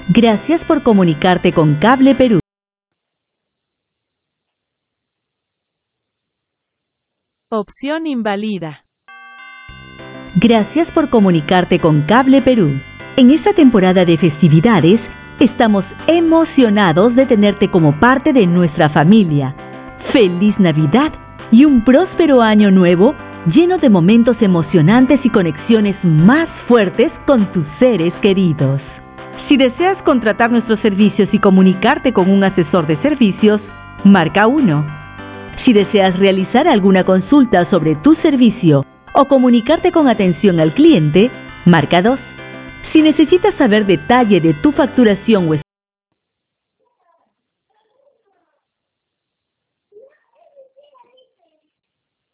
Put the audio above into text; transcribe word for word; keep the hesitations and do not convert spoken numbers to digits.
Gracias por comunicarte con Cable Perú. Opción invalida. Gracias por comunicarte con Cable Perú. En esta temporada de festividades, estamos emocionados de tenerte como parte de nuestra familia. ¡Feliz Navidad y un próspero año nuevo lleno de momentos emocionantes y conexiones más fuertes con tus seres queridos! Si deseas contratar nuestros servicios y comunicarte con un asesor de servicios, marca uno. Si deseas realizar alguna consulta sobre tu servicio o comunicarte con atención al cliente, marca dos. Si necesitas saber detalle de tu facturación o